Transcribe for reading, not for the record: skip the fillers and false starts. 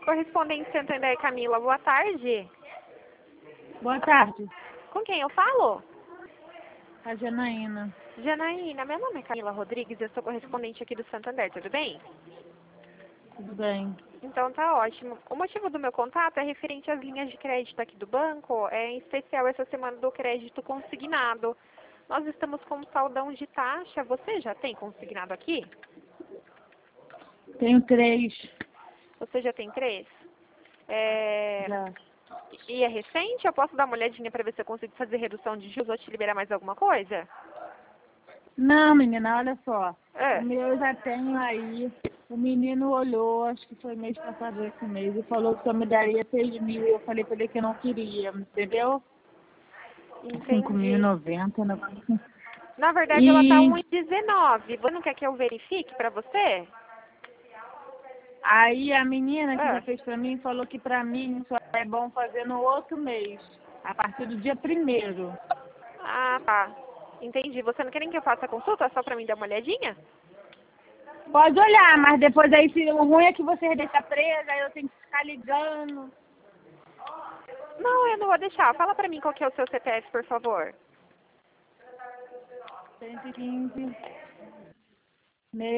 Correspondente Santander, Camila, boa tarde. Boa tarde, Com quem eu falo? a Janaína. Janaína, meu nome é Camila Rodrigues, eu sou correspondente aqui do Santander, tudo bem? Tudo bem? Então tá ótimo. O motivo do meu contato é referente às linhas de crédito aqui do banco, em especial essa semana do crédito consignado. Nós estamos com um saldão de taxa, você já tem consignado aqui? Tenho 3. Você já tem 3? Já. E é recente? Eu posso dar uma olhadinha para ver se eu consigo fazer redução de juros ou te liberar mais alguma coisa? Não, menina, olha só. O É. meu eu já tenho aí. O menino olhou, acho que foi mês passado esse mês, e falou que só me daria 6.000. E eu falei pra ele que eu não queria, entendeu? Entendi. 5.090, né? Na verdade, ela tá E 1,19. Você não quer que eu verifique para você? aí a menina que já É. fez pra mim falou que pra mim só é bom fazer no outro mês, a partir do dia 1º. Ah, tá. Entendi. Você não quer nem que eu faça a consulta só para mim dar uma olhadinha? Pode olhar, mas depois aí se o ruim é que você deixa presa, aí eu tenho que ficar ligando. Não, eu não vou deixar. Fala para mim qual que é o seu CPF, por favor. 115.